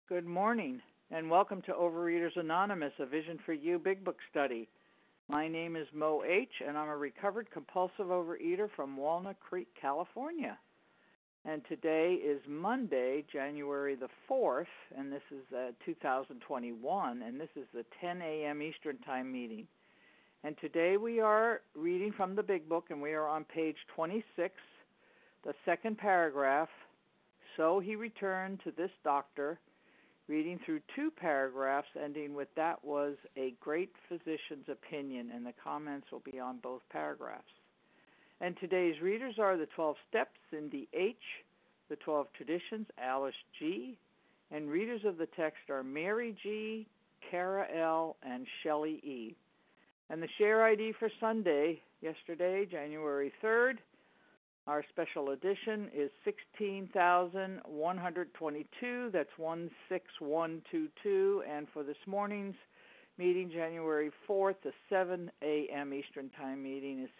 Good morning, and welcome to Overeaters Anonymous, a Vision for You Big Book study. My name is Mo H., and I'm a recovered compulsive overeater from Walnut Creek, California. And today is Monday, January the 4th, and this is 2021, and this is the 10 a.m. Eastern Time meeting. And today we are reading from the Big Book, and we are on page 26, the second paragraph. So he returned to this doctor, reading through two paragraphs, ending with "that was a great physician's opinion," and the comments will be on both paragraphs. And today's readers are the 12 Steps, Cindy H., the 12 Traditions, Alice G., and readers of the text are Mary G., Kara L., and Shelley E. And the share ID for Sunday, yesterday, January 3rd, our special edition is 16,122. That's 16122. And for this morning's meeting, January 4th, the 7 a.m. Eastern Time meeting is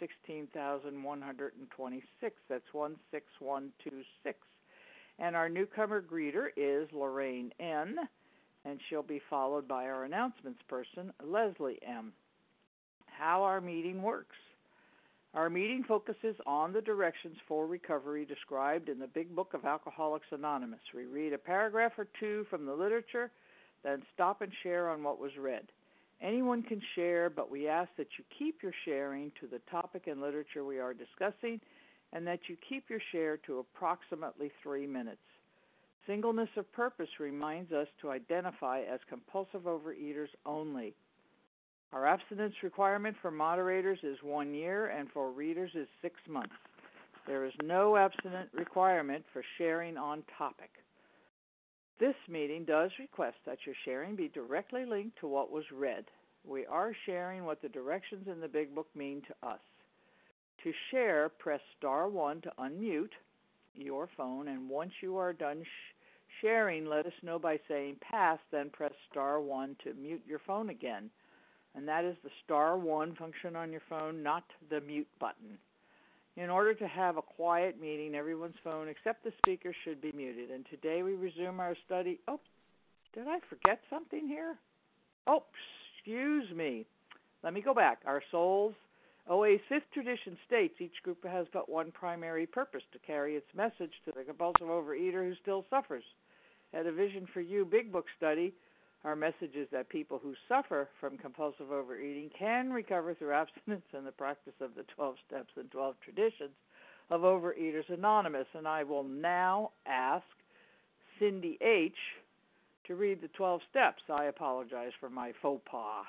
16,126. That's 16126. And our newcomer greeter is Lorraine N., and she'll be followed by our announcements person, Leslie M. How our meeting works. Our meeting focuses on the directions for recovery described in the Big Book of Alcoholics Anonymous. We read a paragraph or two from the literature, then stop and share on what was read. Anyone can share, but we ask that you keep your sharing to the topic and literature we are discussing, and that you keep your share to approximately 3 minutes. Singleness of purpose reminds us to identify as compulsive overeaters only. Our abstinence requirement for moderators is 1 year, and for readers is 6 months. There is no abstinence requirement for sharing on topic. This meeting does request that your sharing be directly linked to what was read. We are sharing what the directions in the Big Book mean to us. To share, press star 1 to unmute your phone, and once you are done sharing, let us know by saying pass, then press star 1 to mute your phone again. And that is the star 1 function on your phone, not the mute button. In order to have a quiet meeting, everyone's phone except the speaker should be muted. And today we resume our study. Oh, did I forget something here? Oh, excuse me. Let me go back. Our Souls OA's fifth tradition states each group has but one primary purpose: to carry its message to the compulsive overeater who still suffers. At a Vision for You Big Book study, our message is that people who suffer from compulsive overeating can recover through abstinence and the practice of the 12 Steps and 12 Traditions of Overeaters Anonymous. And I will now ask Cindy H. to read the 12 steps. I apologize for my faux pas.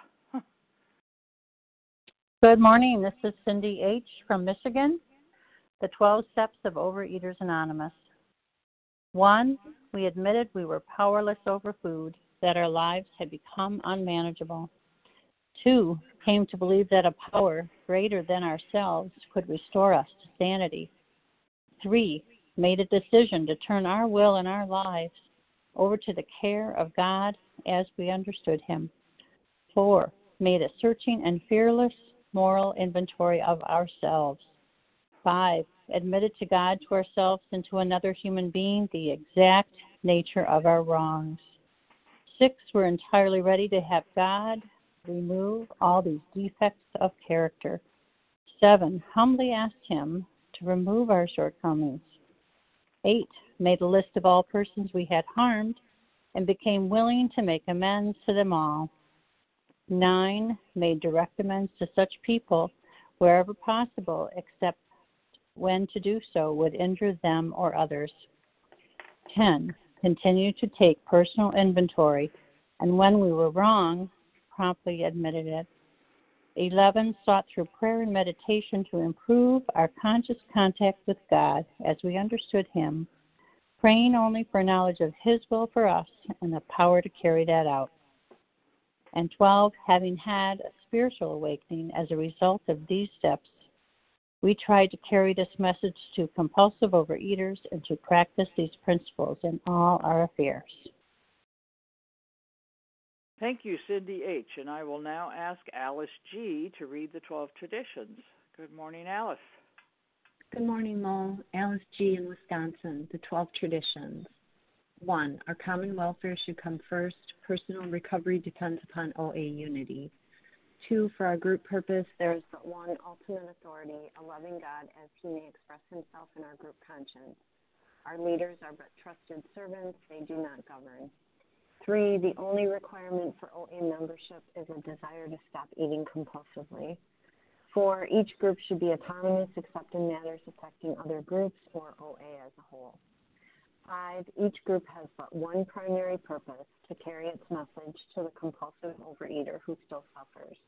Good morning. This is Cindy H. from Michigan. The 12 Steps of Overeaters Anonymous. 1. We admitted we were powerless over food, that our lives had become unmanageable. 2. Came to believe that a power greater than ourselves could restore us to sanity. 3. Made a decision to turn our will and our lives over to the care of God as we understood Him. 4. Made a searching and fearless moral inventory of ourselves. 5. Admitted to God, to ourselves, and to another human being the exact nature of our wrongs. 6. We're entirely ready to have God remove all these defects of character. 7. Humbly asked Him to remove our shortcomings. 8. Made a list of all persons we had harmed and became willing to make amends to them all. 9. Made direct amends to such people wherever possible, except when to do so would injure them or others. 10. Continued to take personal inventory, and when we were wrong, promptly admitted it. 11. Sought through prayer and meditation to improve our conscious contact with God as we understood Him, praying only for knowledge of His will for us and the power to carry that out. And 12. Having had a spiritual awakening as a result of these steps, we tried to carry this message to compulsive overeaters and to practice these principles in all our affairs. Thank you, Cindy H. And I will now ask Alice G. to read the 12 Traditions. Good morning, Alice. Good morning, Mo. Alice G. in Wisconsin, the 12 Traditions. 1. Our common welfare should come first. Personal recovery depends upon OA unity. 2. For our group purpose, there is but one ultimate authority, a loving God, as he may express himself in our group conscience. Our leaders are but trusted servants, they do not govern. 3. The only requirement for OA membership is a desire to stop eating compulsively. 4. Each group should be autonomous except in matters affecting other groups or OA as a whole. 5. Each group has but one primary purpose, to carry its message to the compulsive overeater who still suffers.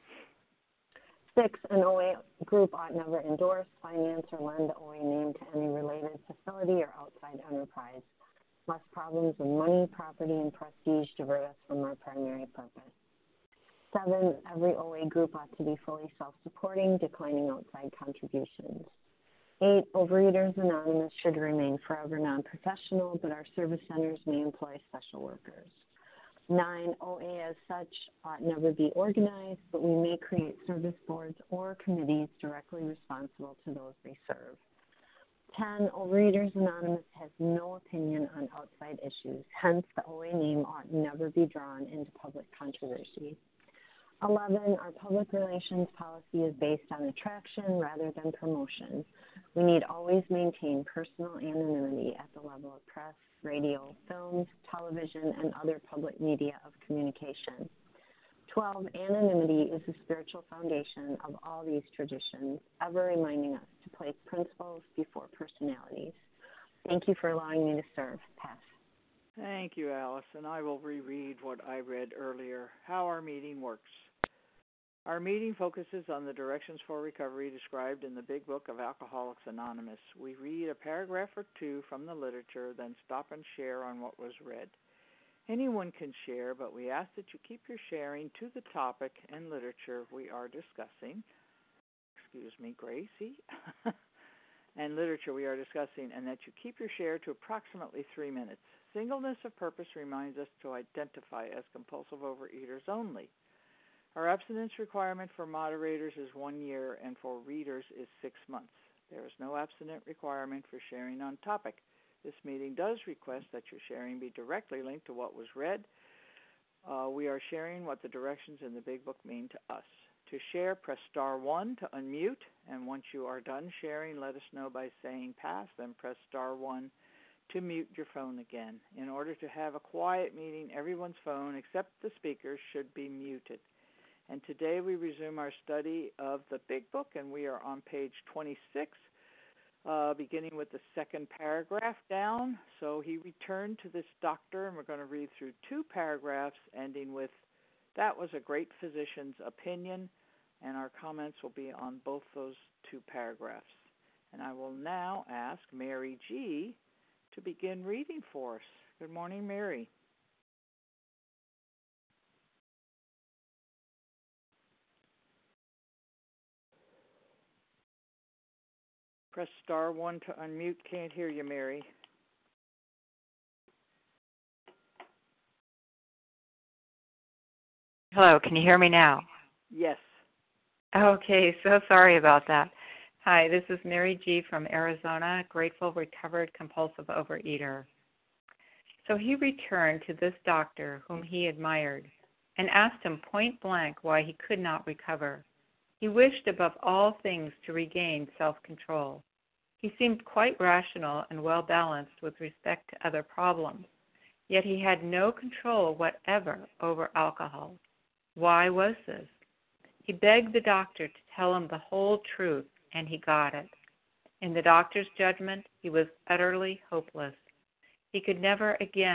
6. An OA group ought never endorse, finance, or lend the OA name to any related facility or outside enterprise, lest problems of money, property, and prestige divert us from our primary purpose. 7. Every OA group ought to be fully self-supporting, declining outside contributions. 8. Overeaters Anonymous should remain forever non-professional, but our service centers may employ special workers. 9. OA as such ought never be organized, but we may create service boards or committees directly responsible to those they serve. 10. Overeaters Anonymous has no opinion on outside issues, hence the OA name ought never be drawn into public controversy. 11. Our public relations policy is based on attraction rather than promotion. We need always maintain personal anonymity at the level of press, radio, films, television, and other public media of communication. 12. Anonymity is the spiritual foundation of all these traditions, ever reminding us to place principles before personalities. Thank you for allowing me to serve. Pass. Thank you, Alice, and I will reread what I read earlier, how our meeting works. Our meeting focuses on the directions for recovery described in the Big Book of Alcoholics Anonymous. We read a paragraph or two from the literature, then stop and share on what was read. Anyone can share, but we ask that you keep your sharing to the topic and literature we are discussing. Excuse me, Gracie. And literature we are discussing, and that you keep your share to approximately 3 minutes. Singleness of purpose reminds us to identify as compulsive overeaters only. Our abstinence requirement for moderators is 1 year, and for readers is 6 months. There is no abstinent requirement for sharing on topic. This meeting does request that your sharing be directly linked to what was read. We are sharing what the directions in the Big Book mean to us. To share, press star 1 to unmute, and once you are done sharing, let us know by saying pass, then press star 1 to mute your phone again. In order to have a quiet meeting, everyone's phone except the speaker should be muted. And today we resume our study of the Big Book, and we are on page 26, beginning with the second paragraph down. So he returned to this doctor, and we're going to read through 2 paragraphs, ending with, "That was a great physician's opinion," and our comments will be on both those 2 paragraphs. And I will now ask Mary G. to begin reading for us. Good morning, Mary. Press star 1 to unmute. Can't hear you, Mary. Hello, can you hear me now? Yes. Okay, so sorry about that. Hi, this is Mary G. from Arizona, grateful, recovered, compulsive overeater. So he returned to this doctor whom he admired and asked him point blank why he could not recover. He wished above all things to regain self-control. He seemed quite rational and well-balanced with respect to other problems, yet he had no control whatever over alcohol. Why was this? He begged the doctor to tell him the whole truth, and he got it. In the doctor's judgment, he was utterly hopeless. He could never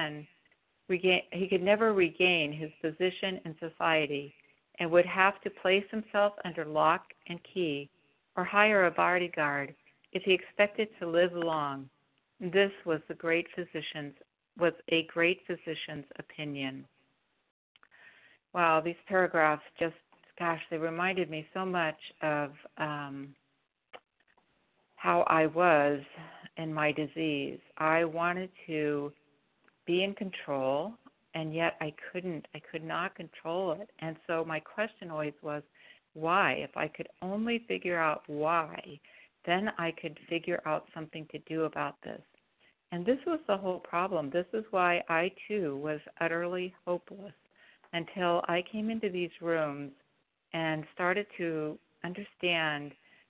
regain his position in society and would have to place himself under lock and key or hire a bodyguard if he expected to live long. This was a great physician's opinion. Wow, these paragraphs just, they reminded me so much of how I was in my disease. I wanted to be in control, and yet I could not control it. And so my question always was, why? If I could only figure out why, then I could figure out something to do about this. And this was the whole problem. This is why I, too, was utterly hopeless until I came into these rooms and started to understand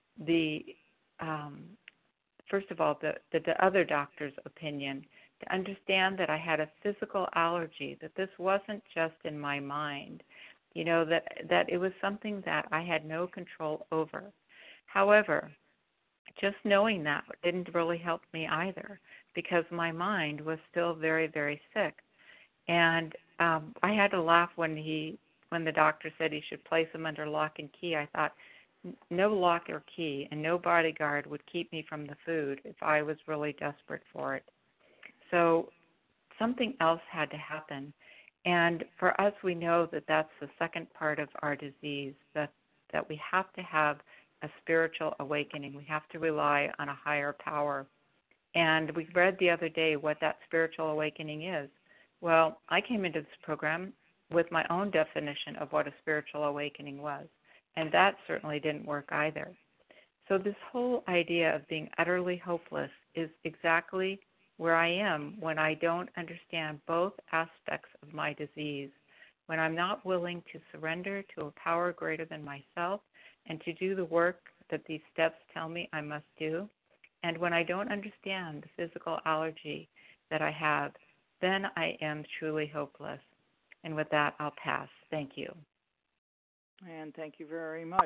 first of all, the other doctor's opinion, to understand that I had a physical allergy, that this wasn't just in my mind, that it was something that I had no control over. However, just knowing that didn't really help me either, because my mind was still very, very sick. And I had to laugh when the doctor said he should place him under lock and key. I thought, no lock or key and no bodyguard would keep me from the food if I was really desperate for it. So something else had to happen. And for us, we know that that's the second part of our disease, that we have to have a spiritual awakening. We have to rely on a higher power. And we read the other day what that spiritual awakening is. Well, I came into this program with my own definition of what a spiritual awakening was, and that certainly didn't work either. So this whole idea of being utterly hopeless is exactly where I am when I don't understand both aspects of my disease, when I'm not willing to surrender to a power greater than myself and to do the work that these steps tell me I must do, and when I don't understand the physical allergy that I have, then I am truly hopeless. And with that, I'll pass. Thank you. And thank you very much,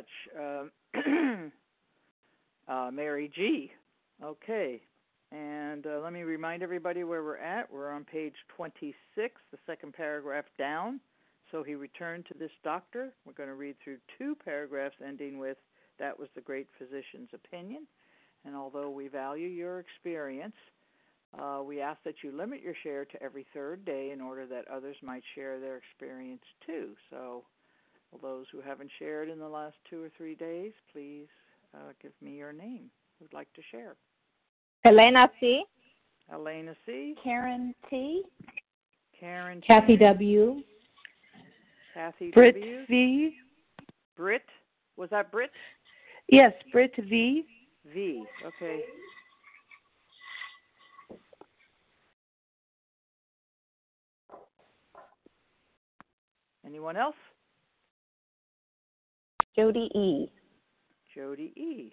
Mary G. Okay. And let me remind everybody where we're at. We're on page 26, the second paragraph down. So he returned to this doctor. We're going to read through two paragraphs ending with, that was the great physician's opinion. And although we value your experience, we ask that you limit your share to every third day in order that others might share their experience too. So those who haven't shared in the last 2 or 3 days, please give me your name. Who'd like to share? Elena C. Elena C. Karen T. Karen T. Kathy W. Kathy Britt W. V. Britt. Was that Britt? Yes, Britt V. V. Okay. Anyone else? Jody E. Jody E.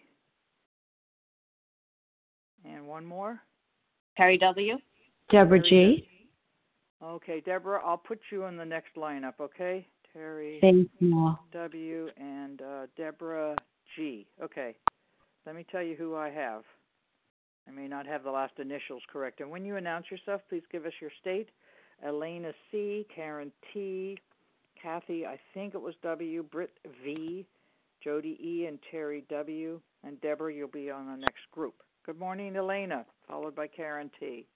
And one more? Terry W. Deborah G. Okay, Deborah, I'll put you in the next lineup, okay? Terry Thank you. W. and Deborah G. Okay. Let me tell you who I have. I may not have the last initials correct. And when you announce yourself, please give us your state. Elena C., Karen T., Kathy, I think it was W., Britt V., Jody E., and Terry W., and Deborah, you'll be on the next group. Good morning, Elena, followed by Karen T.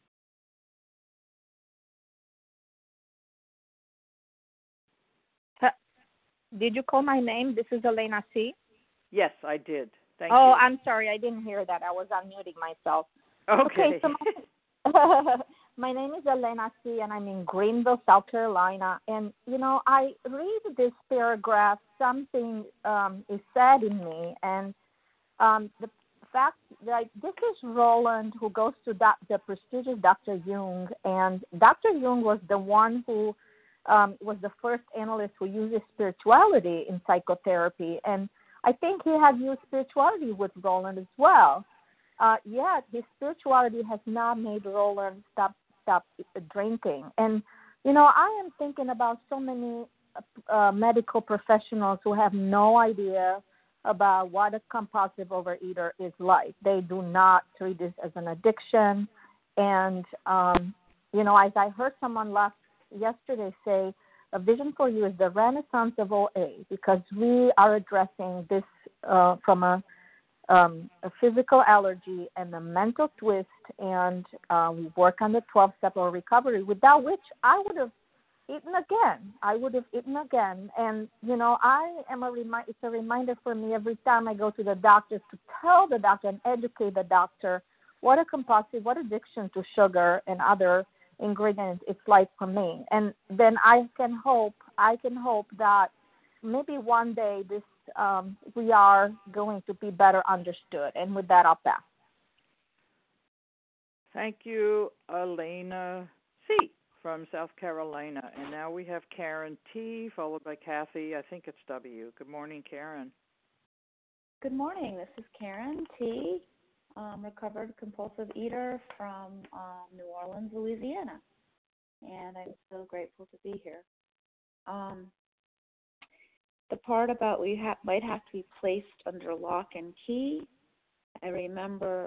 Did you call my name? This is Elena C. Yes, I did. Thank you. Oh, I'm sorry. I didn't hear that. I was unmuting myself. Okay. So my name is Elena C., and I'm in Greenville, South Carolina. And, I read this paragraph. Something is said in me. And the fact that this is Roland, who goes to the prestigious Dr. Jung. And Dr. Jung was the one who was the first analyst who uses spirituality in psychotherapy. And I think he had used spirituality with Roland as well. Yet his spirituality has not made Roland stop drinking. And, I am thinking about so many medical professionals who have no idea about what a compulsive overeater is like. They do not treat this as an addiction. And, as I heard someone yesterday say, a vision for you is the renaissance of OA, because we are addressing this from a physical allergy and a mental twist, and we work on the 12-step of recovery, without which I would have eaten again. And, it's a reminder for me every time I go to the doctor to tell the doctor and educate the doctor what addiction to sugar and other ingredients it's like for me. And then I can hope that maybe one day this we are going to be better understood. And with that, I'll pass. Thank you, Elena C. from South Carolina. And now we have Karen T. followed by Kathy. I think it's W. Good morning, Karen. Good morning. This is Karen T., recovered compulsive eater from New Orleans, Louisiana. And I'm so grateful to be here. The part about might have to be placed under lock and key, I remember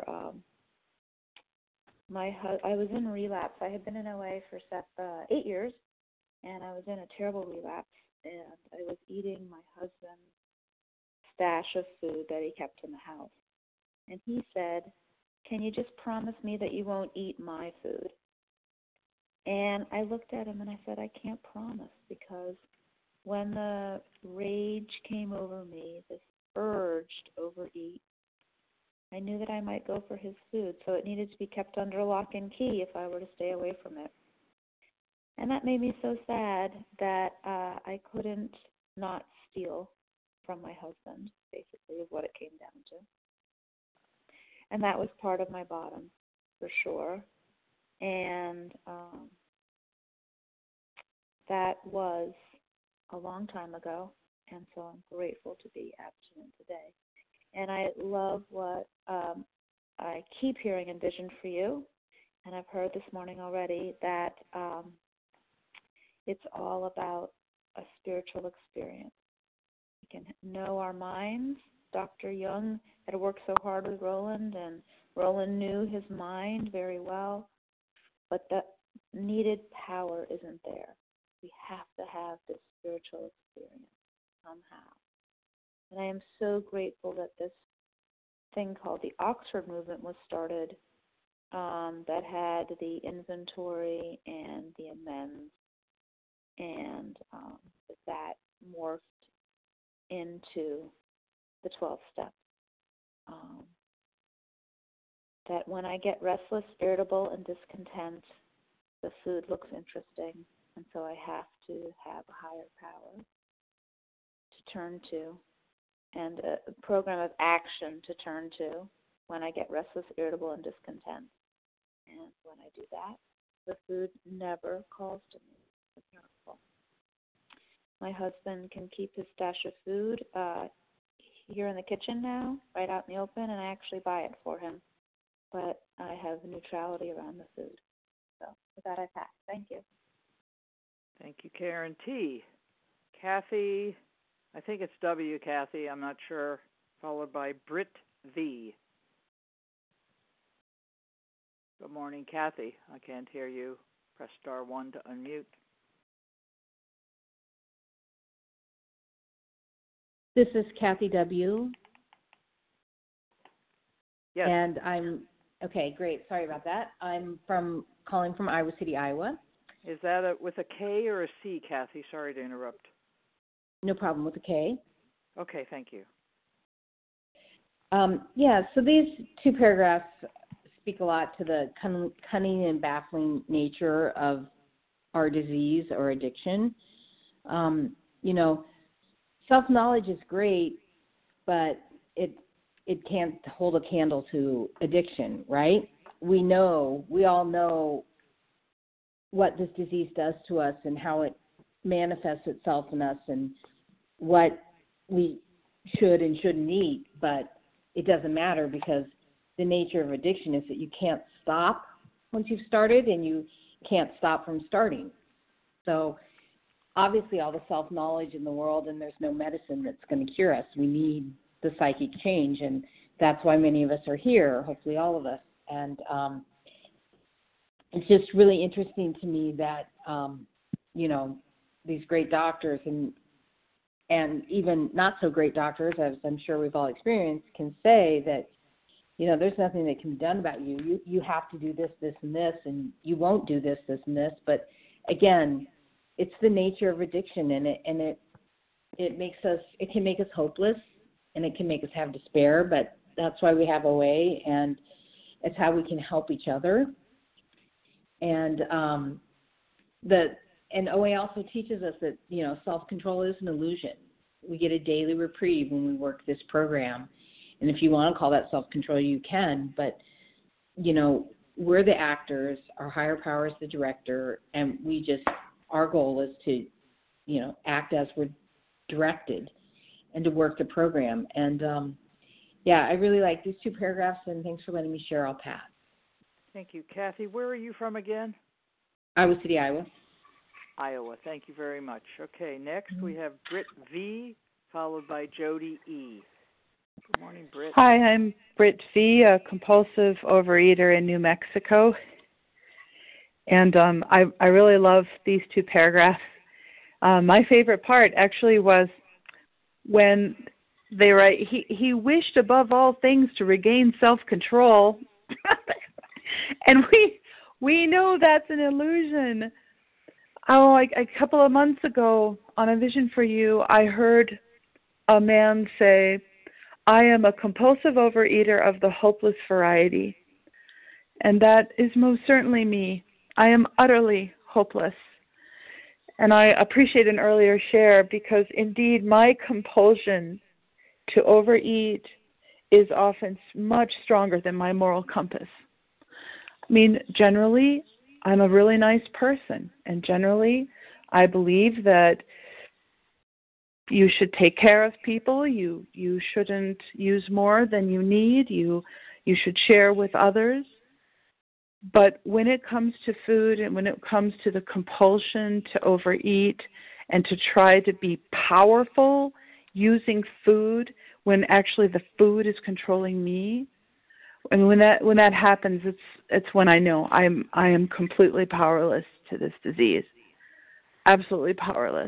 I was in relapse. I had been in OA for 8 years, and I was in a terrible relapse, and I was eating my husband's stash of food that he kept in the house. And he said, "Can you just promise me that you won't eat my food?" And I looked at him and I said, "I can't promise, because when the rage came over me, this urge to overeat, I knew that I might go for his food, so it needed to be kept under lock and key if I were to stay away from it." And that made me so sad that I couldn't not steal from my husband, basically, is what it came down to. And that was part of my bottom, for sure. And that was a long time ago, and so I'm grateful to be abstinent today. And I love what I keep hearing in Vision for You, and I've heard this morning already that it's all about a spiritual experience. We can know our minds. Dr. Jung had worked so hard with Roland, and Roland knew his mind very well, but the needed power isn't there. We have to have this spiritual experience somehow. And I am so grateful that this thing called the Oxford Movement was started, that had the inventory and the amends, and that morphed into the 12 steps. That when I get restless, irritable, and discontent, the food looks interesting, and so I have to have a higher power to turn to, and a program of action to turn to when I get restless, irritable, and discontent. And when I do that, the food never calls to me. It's miracle. My husband can keep his stash of food here in the kitchen now, right out in the open, and I actually buy it for him. But I have neutrality around the food. So with that, I pass. Thank you. Thank you, Karen T. Kathy, I think it's W, Kathy, I'm not sure, followed by Britt V. Good morning, Kathy. I can't hear you. Press *1 to unmute. This is Kathy W. Yes. And I'm, okay, great. Sorry about that. I'm calling from Iowa City, Iowa. Is that with a K or a C, Kathy? Sorry to interrupt. No problem, with a K. Okay, thank you. So these two paragraphs speak a lot to the cunning and baffling nature of our disease or addiction. Self-knowledge is great, but it can't hold a candle to addiction, right? We all know what this disease does to us and how it manifests itself in us and what we should and shouldn't eat, but it doesn't matter because the nature of addiction is that you can't stop once you've started and you can't stop from starting. So obviously all the self-knowledge in the world, and there's no medicine that's going to cure us. We need the psychic change, and that's why many of us are here, hopefully all of us. And it's just really interesting to me that, these great doctors and even not so great doctors, as I'm sure we've all experienced, can say that, there's nothing that can be done about you. You have to do this, this, and this, and you won't do this, this, and this. But again, it's the nature of addiction, and it can make us hopeless, and it can make us have despair. But that's why we have OA, and it's how we can help each other. And And OA also teaches us that, self-control is an illusion. We get a daily reprieve when we work this program. And if you want to call that self-control, you can. But, we're the actors, our higher power is the director, and our goal is to, act as we're directed and to work the program. And, I really like these 2 paragraphs, and thanks for letting me share. I'll pass. Thank you. Kathy, where are you from again? Iowa City, Iowa. Iowa. Thank you very much. Okay, next we have Britt V, followed by Jody E. Good morning, Britt. Hi, I'm Britt V, a compulsive overeater in New Mexico. And I really love these 2 paragraphs. My favorite part actually was when they write, he wished above all things to regain self-control. And we know that's an illusion. A couple of months ago on A Vision for You, I heard a man say, I am a compulsive overeater of the hopeless variety. And that is most certainly me. I am utterly hopeless. And I appreciate an earlier share because indeed my compulsion to overeat is often much stronger than my moral compass. I mean, generally, I'm a really nice person. And generally, I believe that you should take care of people. You shouldn't use more than you need. You should share with others. But when it comes to food and when it comes to the compulsion to overeat and to try to be powerful using food when actually the food is controlling me, and when that happens, it's when I know I am completely powerless to this disease, absolutely powerless.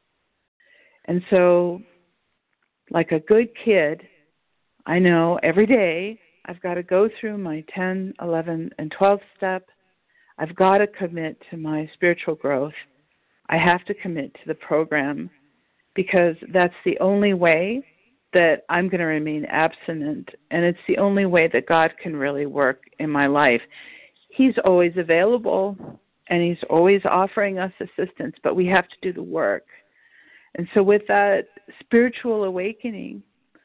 And so, like a good kid, I know every day I've got to go through my 10, 11, and 12th step. I've got to commit to my spiritual growth. I have to commit to the program because that's the only way that I'm going to remain abstinent, and it's the only way that God can really work in my life. He's always available, and He's always offering us assistance, but we have to do the work. And so with that spiritual awakening,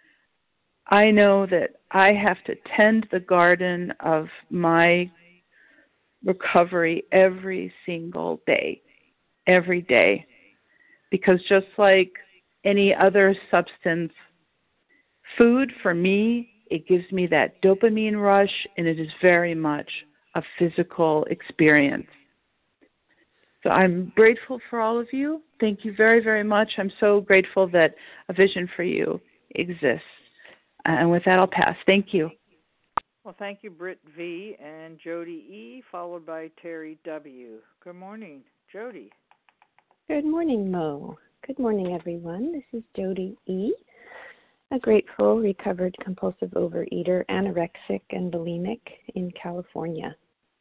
I know that I have to tend the garden of my recovery every single day, every day. Because just like any other substance, food for me, it gives me that dopamine rush, and it is very much a physical experience. So I'm grateful for all of you. Thank you very, very much. I'm so grateful that A Vision for You exists. And with that, I'll pass. Thank you. Well, thank you, Britt V. and Jody E., followed by Terry W. Good morning, Jody. Good morning, Mo. Good morning, everyone. This is Jody E., a grateful, recovered compulsive overeater, anorexic, and bulimic in California.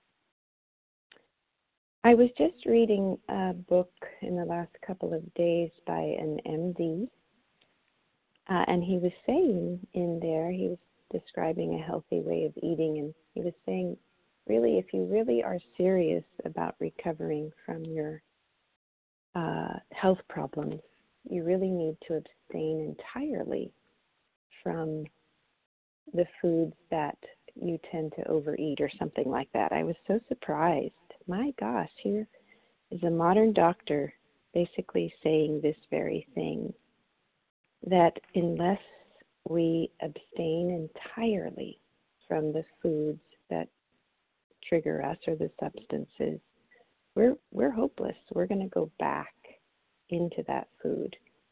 I was just reading a book in the last couple of days by an MD, and he was saying in there, he was describing a healthy way of eating, and he was saying, really, if you really are serious about recovering from your health problems, you really need to abstain entirely from the foods that you tend to overeat or something like that. I was so surprised. My gosh, here is a modern doctor basically saying this very thing, that unless we abstain entirely from the foods that trigger us or the substances, we're hopeless. We're going to go back into that food.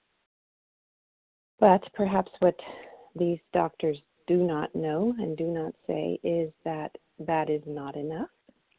But perhaps what these doctors do not know and do not say is that that is not enough.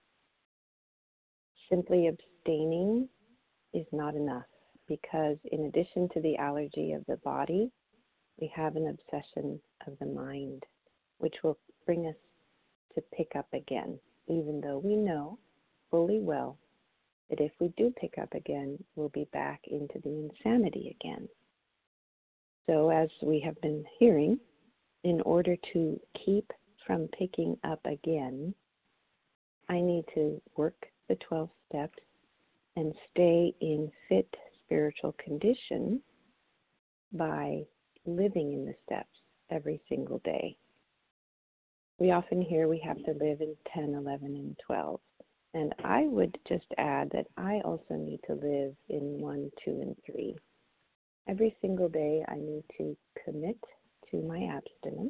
Simply abstaining is not enough, because in addition to the allergy of the body, we have an obsession of the mind, which will bring us to pick up again, even though we know fully well that if we do pick up again, we'll be back into the insanity again. So as we have been hearing, in order to keep from picking up again, I need to work the 12 steps and stay in fit spiritual condition by living in the steps every single day. We often hear we have to live in 10, 11, and 12. And I would just add that I also need to live in 1, 2, and 3. Every single day I need to commit to my abstinence.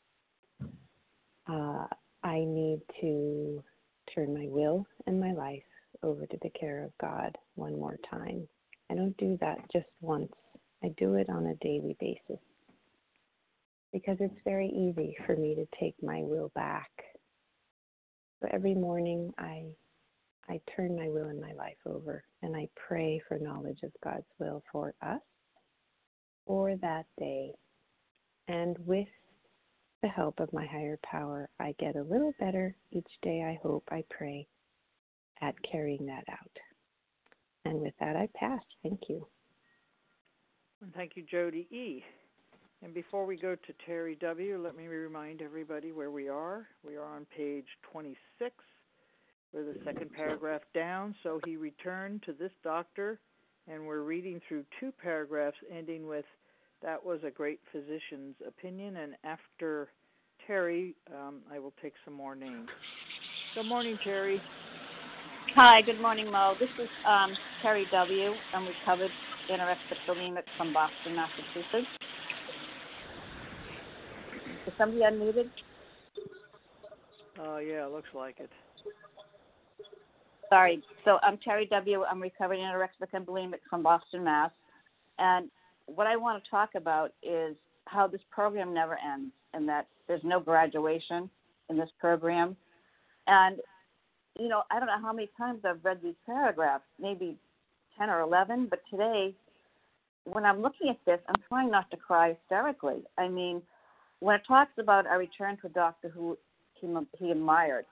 I need to turn my will and my life over to the care of God one more time. I don't do that just once. I do it on a daily basis because it's very easy for me to take my will back. So every morning I turn my will and my life over, and I pray for knowledge of God's will for us, for that day. And with the help of my higher power, I get a little better each day, I hope, I pray, at carrying that out. And with that, I pass. Thank you. And thank you, Jody E. And before we go to Terry W., let me remind everybody where we are. We are on page 26. We're the second paragraph down. So he returned to this doctor, and we're reading through 2 paragraphs ending with, that was a great physician's opinion. And after Terry, I will take some more names. Good morning, Terry. Hi, good morning, Mo. This is Terry W. I'm recovered anorexic bulimic from Boston, Massachusetts. Is somebody unmuted? Yeah, looks like it. Sorry. So I'm Terry W. I'm recovered anorexic and bulimic from Boston, Mass. And what I want to talk about is how this program never ends and that there's no graduation in this program. And, you know, I don't know how many times I've read these paragraphs, maybe 10 or 11, but today, when I'm looking at this, I'm trying not to cry hysterically. I mean, when it talks about I returned to a doctor who he admired,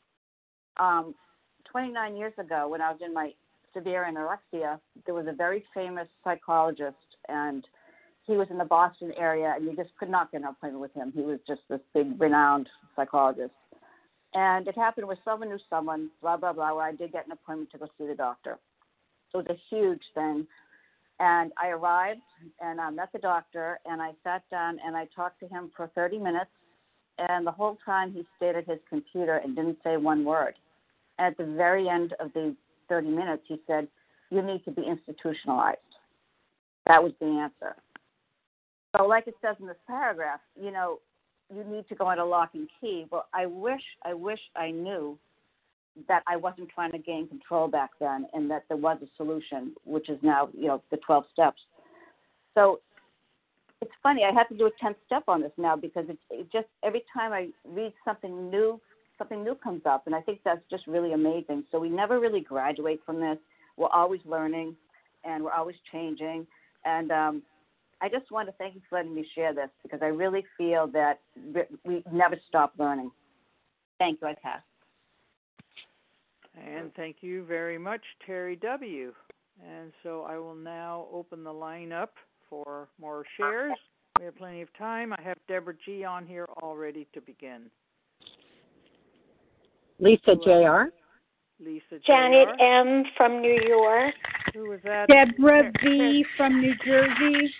29 years ago, when I was in my severe anorexia, there was a very famous psychologist, and he was in the Boston area, and you just could not get an appointment with him. He was just this big, renowned psychologist. And it happened where someone knew someone, blah, blah, blah, where I did get an appointment to go see the doctor. So it was a huge thing. And I arrived, and I met the doctor, and I sat down, and I talked to him for 30 minutes. And the whole time he stayed at his computer and didn't say one word. At the very end of the 30 minutes, he said, you need to be institutionalized. That was the answer. So like it says in this paragraph, you know, you need to go into lock and key. Well, I wish I knew that I wasn't trying to gain control back then and that there was a solution, which is now, you know, the 12 steps. So it's funny, I have to do a 10th step on this now because it just every time I read something new comes up, and I think that's just really amazing. So we never really graduate from this. We're always learning, and we're always changing. And I just want to thank you for letting me share this because I really feel that we never stop learning. Thank you. I pass. And thank you very much, Terry W. And so I will now open the line up for more shares. We have plenty of time. I have Deborah G. on here all ready to begin. Lisa J.R. Lisa J.R. Janet M. from New York. Who was that? Deborah V. from New Jersey.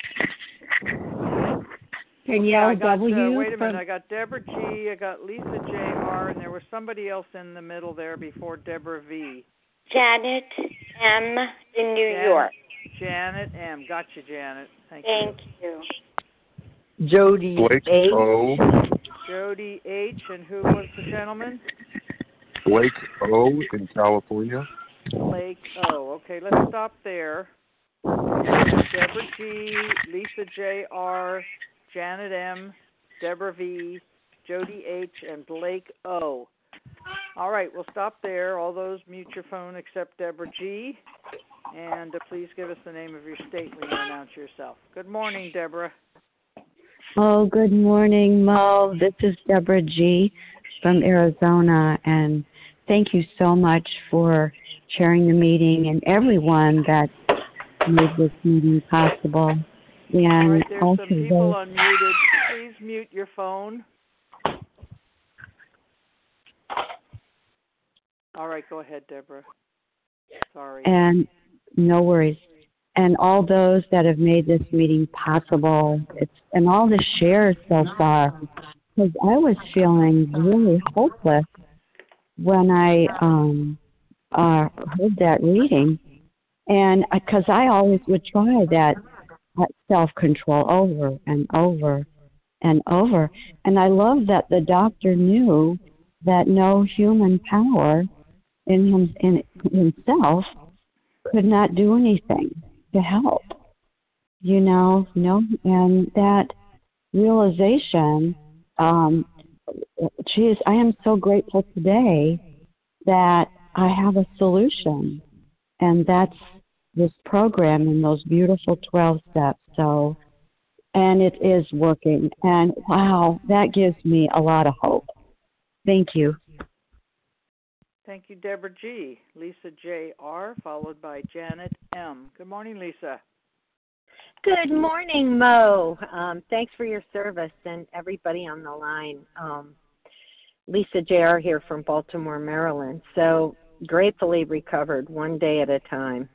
Danielle W. Wait a minute. I got Deborah G., I got Lisa J.R., and there was somebody else in the middle there before Deborah V. Janet M. in New York. Janet M. Gotcha, Janet. Thank you. Jody Blake H. O. Jody H. And who was the gentleman? Blake O. in California. Blake O. Okay, let's stop there. Deborah G., Lisa J.R., Janet M., Deborah V., Jody H., and Blake O. All right, we'll stop there. All those mute your phone except Deborah G. And please give us the name of your state when you announce yourself. Good morning, Deborah. Oh, good morning, Mo. This is Deborah G. from Arizona, and thank you so much for chairing the meeting and everyone that made this meeting possible. And all right, there's also some people unmuted. Please mute your phone. All right, go ahead, Deborah. Sorry. And no worries. And all those that have made this meeting possible, and all the shares so far, because I was feeling really hopeless when I heard that reading, and because I always would try that self-control over and over and over, and I love that the doctor knew that no human power in himself could not do anything to help, no, and that realization, geez, I am so grateful today that I have a solution, and that's this program and those beautiful 12 steps. So, and it is working, and wow, that gives me a lot of hope. Thank you. Thank you, Deborah G. Lisa J.R., followed by Janet M. Good morning, Lisa. Good morning, Mo. Thanks for your service and everybody on the line. Lisa J.R. here from Baltimore, Maryland. So gratefully recovered one day at a time.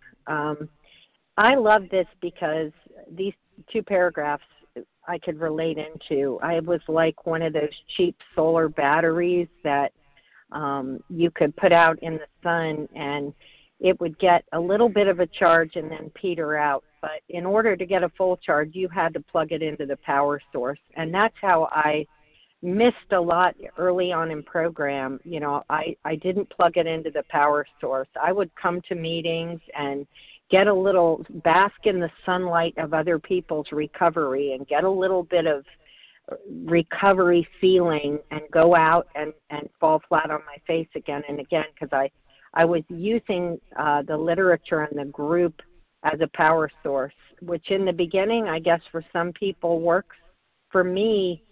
I love this because these two paragraphs I could relate into. I was like one of those cheap solar batteries that you could put out in the sun, and it would get a little bit of a charge and then peter out. But in order to get a full charge, you had to plug it into the power source. And that's how I missed a lot early on in program. I didn't plug it into the power source. I would come to meetings and get a little bask in the sunlight of other people's recovery and get a little bit of recovery feeling and go out and fall flat on my face again and again, because I was using the literature and the group as a power source, which in the beginning, I guess for some people works. For me,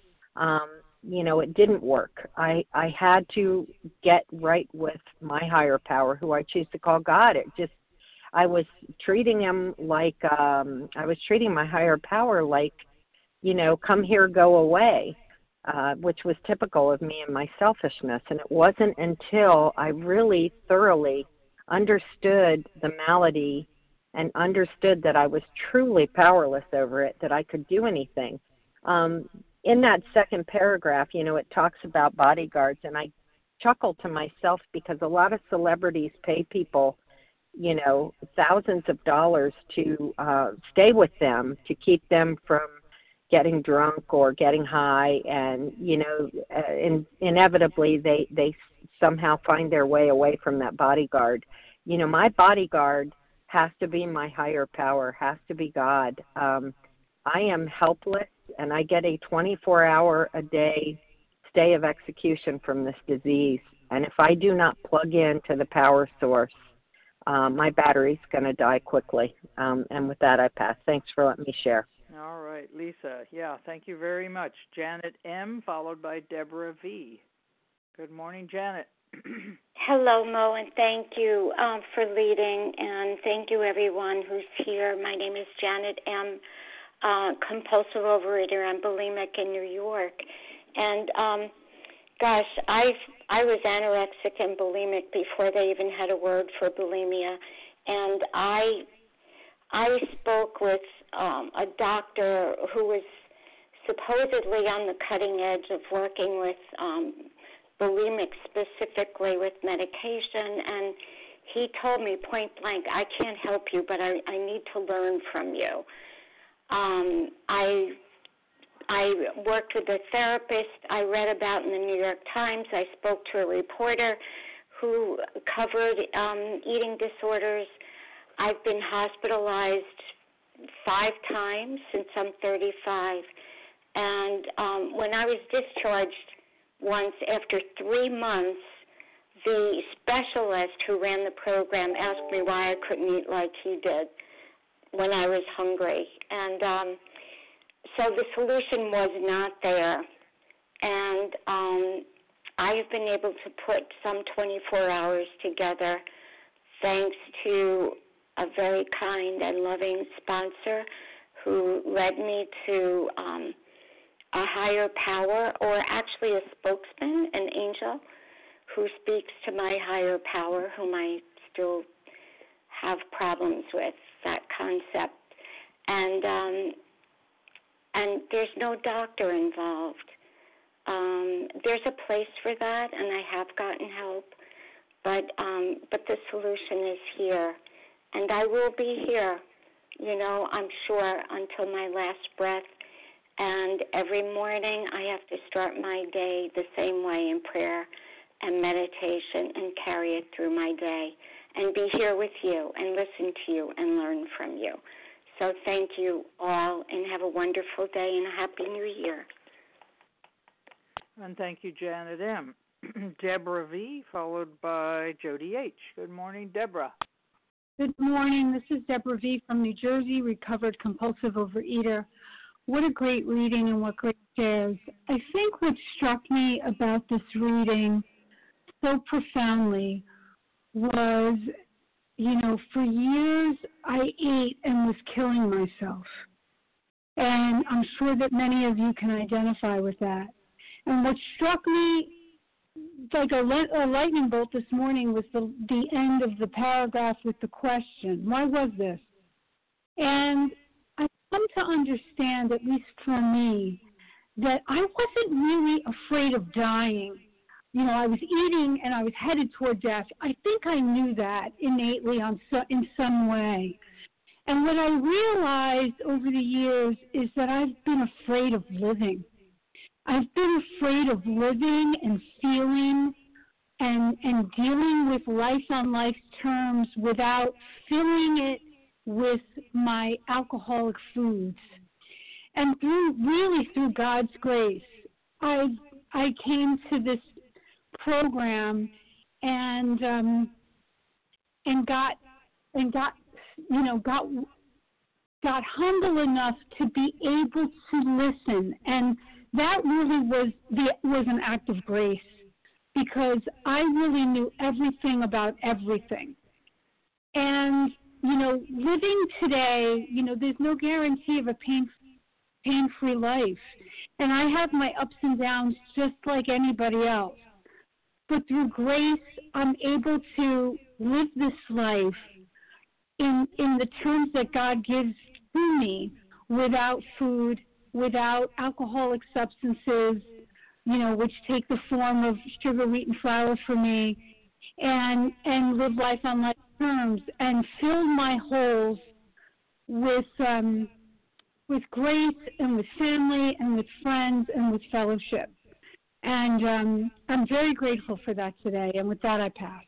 it didn't work. I had to get right with my higher power, who I choose to call God. I was treating him like, I was treating my higher power like, come here, go away, which was typical of me and my selfishness. And it wasn't until I really thoroughly understood the malady and understood that I was truly powerless over it, that I could do anything. In that second paragraph, it talks about bodyguards, and I chuckle to myself because a lot of celebrities pay people, thousands of dollars to stay with them, to keep them from getting drunk or getting high, and inevitably they somehow find their way away from that bodyguard. My bodyguard has to be my higher power, has to be God. I am helpless, and I get a 24-hour-a-day stay of execution from this disease. And if I do not plug into the power source, my battery's going to die quickly. And with that, I pass. Thanks for letting me share. All right, Lisa. Yeah, thank you very much. Janet M., followed by Deborah V. Good morning, Janet. Hello, Mo, and thank you for leading, and thank you, everyone who's here. My name is Janet M., compulsive overeater and bulimic in New York. And, gosh, I was anorexic and bulimic before they even had a word for bulimia, and I spoke with a doctor who was supposedly on the cutting edge of working with bulimic, specifically with medication, and he told me point blank, I can't help you, but I need to learn from you. I worked with a therapist I read about in the New York Times. I spoke to a reporter who covered eating disorders. I've been hospitalized 5 times since I'm 35. And when I was discharged once, after 3 months, the specialist who ran the program asked me why I couldn't eat like he did when I was hungry. And so the solution was not there. And I have been able to put some 24 hours together thanks to a very kind and loving sponsor who led me to a higher power, or actually a spokesman, an angel, who speaks to my higher power, whom I still have problems with, that concept. And there's no doctor involved. there's a place for that, and I have gotten help. But the solution is here, and I will be here, I'm sure, until my last breath. And every morning I have to start my day the same way, in prayer and meditation, and carry it through my day and be here with you and listen to you and learn from you. So thank you all, and have a wonderful day and a Happy New Year. And thank you, Janet M. Deborah V., followed by Jody H. Good morning, Deborah. Good morning. This is Deborah V. from New Jersey, recovered compulsive overeater. What a great reading and what great shares. I think what struck me about this reading so profoundly was, for years I ate and was killing myself. And I'm sure that many of you can identify with that. And what struck me like a lightning bolt this morning was the end of the paragraph with the question, why was this? And I've come to understand, at least for me, that I wasn't really afraid of dying. I was eating and I was headed toward death. I think I knew that innately in some way. And what I realized over the years is that I've been afraid of living. I've been afraid of living and feeling and dealing with life on life's terms without filling it with my alcoholic foods. And through God's grace, I came to this program and got humble enough to be able to listen. And that really was an act of grace, because I really knew everything about everything. And, living today, there's no guarantee of a pain-free life. And I have my ups and downs just like anybody else. But through grace, I'm able to live this life in the terms that God gives to me, without food, without alcoholic substances, which take the form of sugar, wheat, and flour for me, and live life on life terms, and fill my holes with grace and with family and with friends and with fellowship. And I'm very grateful for that today. And with that, I pass.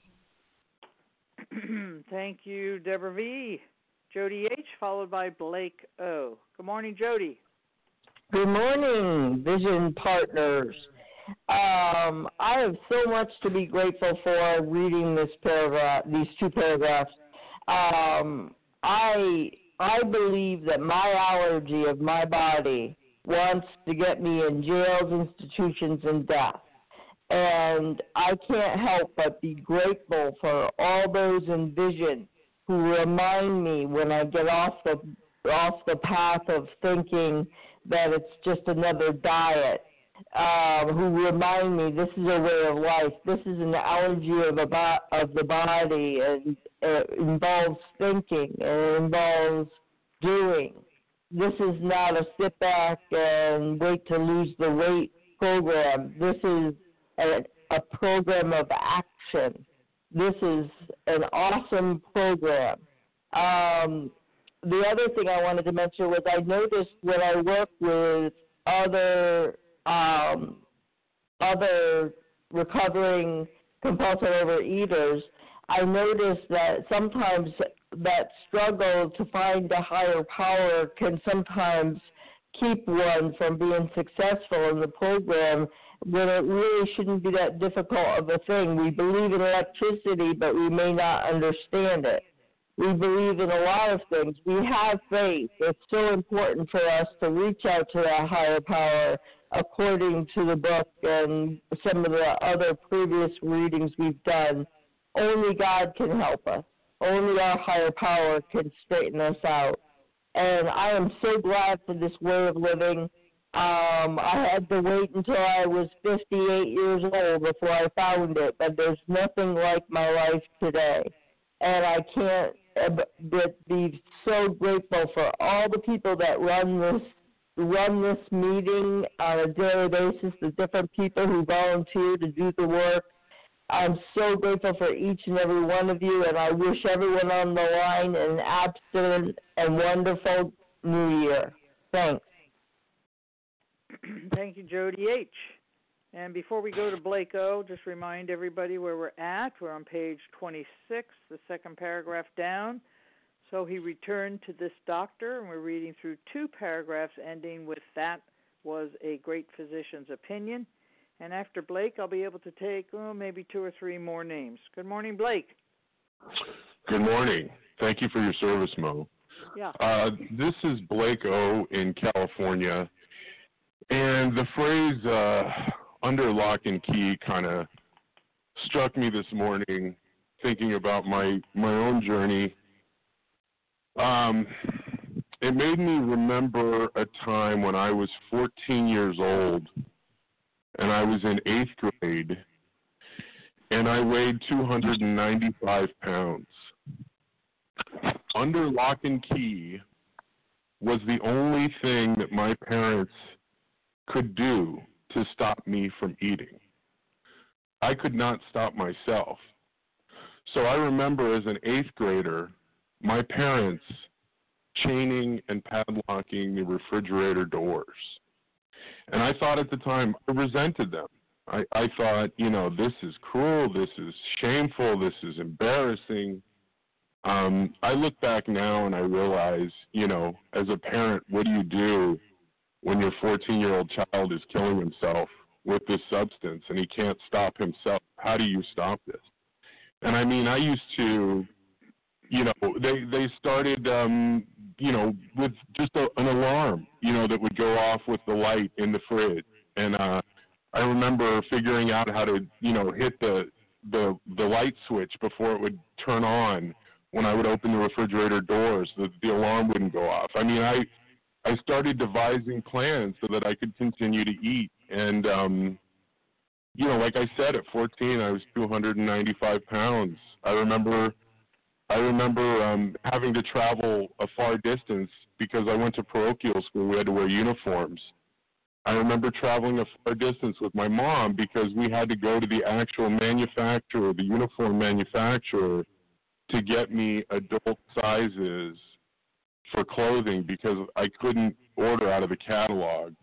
Thank you, Deborah V. Jody H., followed by Blake O. Good morning, Jody. Good morning, Vision Partners. I have so much to be grateful for reading these two paragraphs. I believe that my allergy of my body wants to get me in jails, institutions, and death. And I can't help but be grateful for all those in Vision who remind me when I get off the path of thinking that it's just another diet, who remind me this is a way of life. This is an allergy of the body, and it involves thinking, and it involves doing. This is not a sit back and wait to lose the weight program. This is a program of action. This is an awesome program. The other thing I wanted to mention was I noticed when I work with other recovering compulsive overeaters, I noticed that sometimes that struggle to find a higher power can sometimes keep one from being successful in the program, when it really shouldn't be that difficult of a thing. We believe in electricity, but we may not understand it. We believe in a lot of things. We have faith. It's so important for us to reach out to that higher power, according to the book and some of the other previous readings we've done. Only God can help us. Only our higher power can straighten us out. And I am so glad for this way of living. I had to wait until I was 58 years old before I found it, but there's nothing like my life today. And I can't but be so grateful for all the people that run run this meeting on a daily basis, the different people who volunteer to do the work. I'm so grateful for each and every one of you, and I wish everyone on the line an absolute and wonderful New Year. Thanks. Thank you, Jody H. And before we go to Blake O., just remind everybody where we're at. We're on page 26, the second paragraph down. So he returned to this doctor, and we're reading through 2 paragraphs ending with "that was a great physician's opinion." And after Blake, I'll be able to take maybe 2 or 3 more names. Good morning, Blake. Good morning. Thank you for your service, Mo. Yeah. This is Blake O. in California. And the phrase under lock and key kind of struck me this morning thinking about my own journey. It made me remember a time when I was 14 years old and I was in 8th grade and I weighed 295 pounds. Under lock and key was the only thing that my parents could do to stop me from eating. I could not stop myself. So I remember as an 8th grader, my parents chaining and padlocking the refrigerator doors. And I thought at the time, I resented them. I thought, this is cruel, this is shameful, this is embarrassing. I look back now and I realize, as a parent, what do you do when your 14-year-old child is killing himself with this substance and he can't stop himself? How do you stop this? And I mean, I used to, they started, with just an alarm, that would go off with the light in the fridge. And I remember figuring out how to, hit the light switch before it would turn on when I would open the refrigerator doors, the alarm wouldn't go off. I mean, I started devising plans so that I could continue to eat. And, like I said, at 14, I was 295 pounds. I remember having to travel a far distance because I went to parochial school. We had to wear uniforms. I remember traveling a far distance with my mom because we had to go to the actual manufacturer, the uniform manufacturer, to get me adult sizes for clothing because I couldn't order out of the catalog.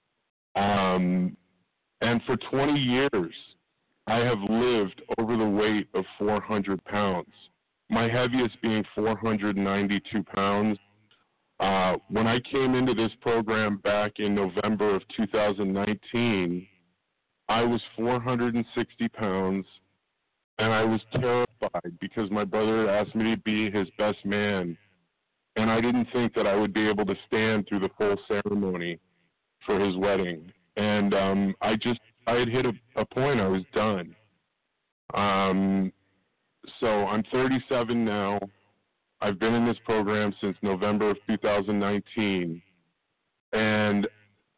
And for 20 years, I have lived over the weight of 400 pounds, my heaviest being 492 pounds. When I came into this program back in November of 2019, I was 460 pounds, and I was terrified because my brother asked me to be his best man, and I didn't think that I would be able to stand through the full ceremony for his wedding. And I had hit a point. I was done. So I'm 37 now. I've been in this program since November of 2019, and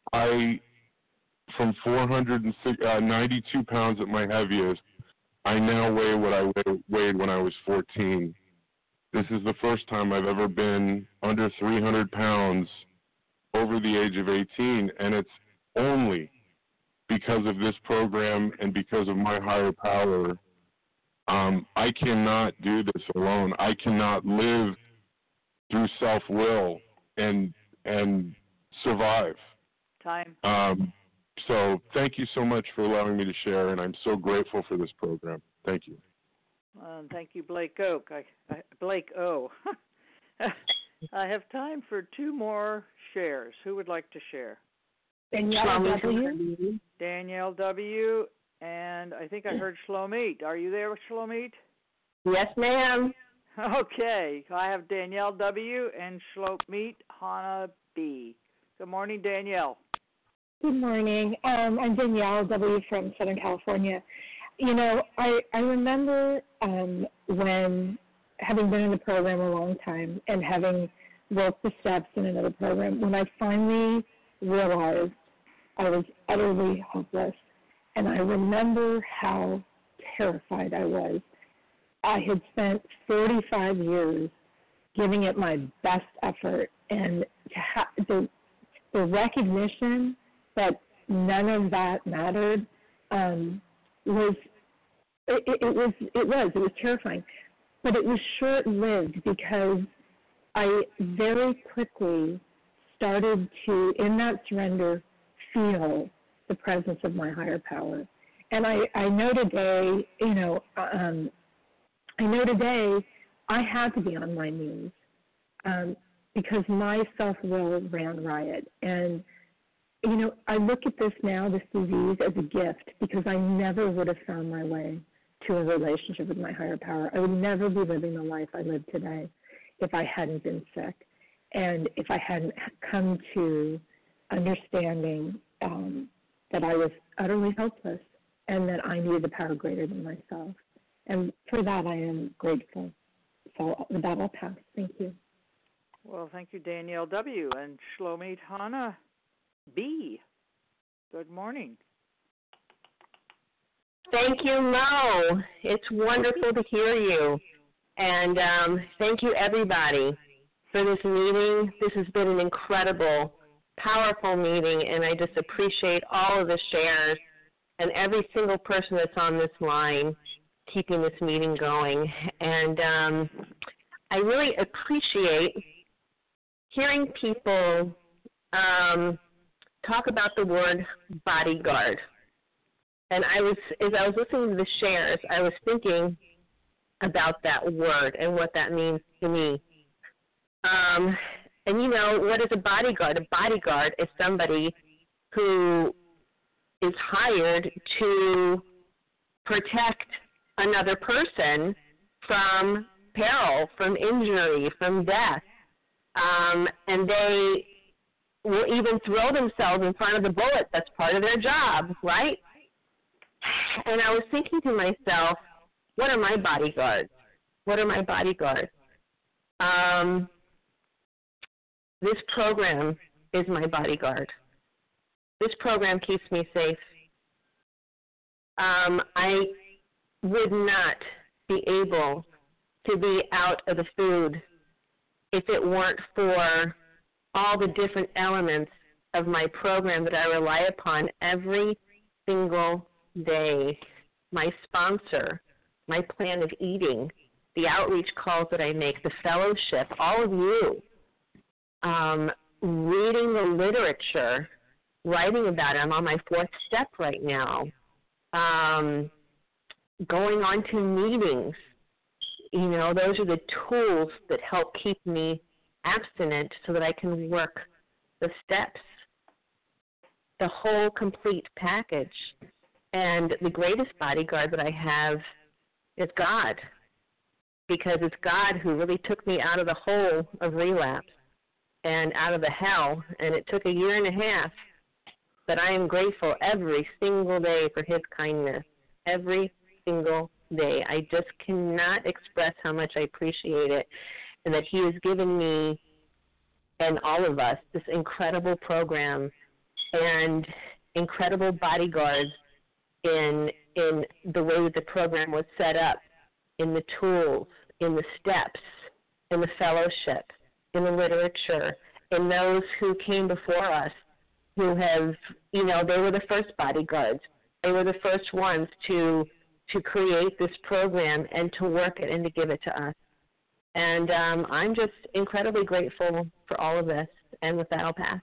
from 492 pounds at my heaviest, I now weigh what I weighed when I was 14. This is the first time I've ever been under 300 pounds over the age of 18, and it's only because of this program and because of my higher power. I cannot do this alone. I cannot live through self-will and survive. Time. So thank you so much for allowing me to share, and I'm so grateful for this program. Thank you. Thank you, Blake Oak. Blake O. I have time for 2 more shares. Who would like to share? Danielle W. Danielle W. And I think I heard Shlomit. Are you there, Shlomit? Yes, ma'am. Okay. I have Danielle W. and Shlomit Hana B. Good morning, Danielle. Good morning. I'm Danielle W. from Southern California. I remember when, having been in the program a long time and having worked the steps in another program, when I finally realized I was utterly hopeless. And I remember how terrified I was. I had spent 45 years giving it my best effort, and the recognition that none of that mattered was terrifying. But it was short-lived because I very quickly started to, in that surrender, feel the presence of my higher power. And I know today, I had to be on my knees because my self-will ran riot. And, I look at this now, this disease, as a gift because I never would have found my way to a relationship with my higher power. I would never be living the life I live today if I hadn't been sick and if I hadn't come to understanding that I was utterly helpless and that I needed a power greater than myself. And for that, I am grateful. So with that, I'll pass. Thank you. Well, thank you, Danielle W. And Shlomit Hana B. Good morning. Thank you, Mo. It's wonderful to hear you. And thank you, everybody, for this meeting. This has been an incredible, powerful meeting, and I just appreciate all of the shares and every single person that's on this line keeping this meeting going. And I really appreciate hearing people talk about the word bodyguard. And as I was listening to the shares, I was thinking about that word and what that means to me. And what is a bodyguard? A bodyguard is somebody who is hired to protect another person from peril, from injury, from death. And they will even throw themselves in front of the bullet. That's part of their job, right? And I was thinking to myself, what are my bodyguards? What are my bodyguards? This program is my bodyguard. This program keeps me safe. I would not be able to be out of the food if it weren't for all the different elements of my program that I rely upon every single day. My sponsor, my plan of eating, the outreach calls that I make, the fellowship, all of you, reading the literature, writing about it. I'm on my 4th step right now. Going on to meetings. Those are the tools that help keep me abstinent so that I can work the steps, the whole complete package. And the greatest bodyguard that I have is God, because it's God who really took me out of the hole of relapse and out of the hell, and it took 1.5 years. But I am grateful every single day for his kindness, every single day. I just cannot express how much I appreciate it, and that he has given me and all of us this incredible program and incredible bodyguards in the way that the program was set up, in the tools, in the steps, in the fellowship, in the literature, in those who came before us, who have, they were the first bodyguards. They were the first ones to create this program and to work it and to give it to us. And I'm just incredibly grateful for all of this. And with that, I'll pass.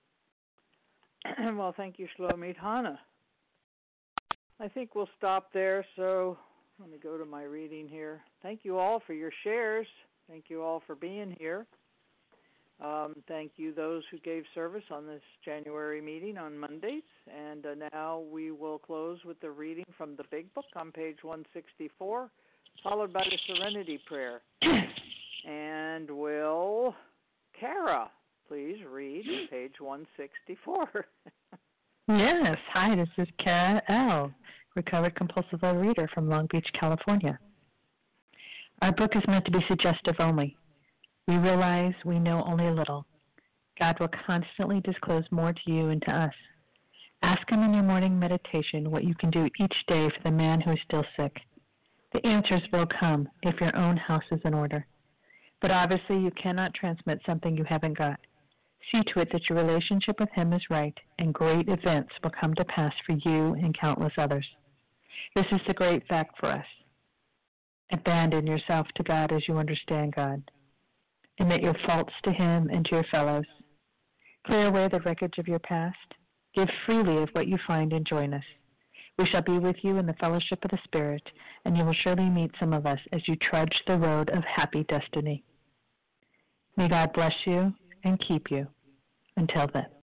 Well, thank you, Shlomit Hana. I think we'll stop there, so let me go to my reading here. Thank you all for your shares. Thank you all for being here. Thank you those who gave service on this January meeting on Mondays. And now we will close with the reading from the Big Book on page 164, followed by the Serenity Prayer. And will Kara please read page 164? Yes. Hi, this is Kara L., recovered compulsive overeater from Long Beach, California. Our book is meant to be suggestive only. We realize we know only a little. God will constantly disclose more to you and to us. Ask him in your morning meditation what you can do each day for the man who is still sick. The answers will come if your own house is in order. But obviously you cannot transmit something you haven't got. See to it that your relationship with Him is right, and great events will come to pass for you and countless others. This is the great fact for us. Abandon yourself to God as you understand God. Admit your faults to Him and to your fellows. Clear away the wreckage of your past. Give freely of what you find and join us. We shall be with you in the fellowship of the Spirit, and you will surely meet some of us as you trudge the road of happy destiny. May God bless you and keep you. Until then.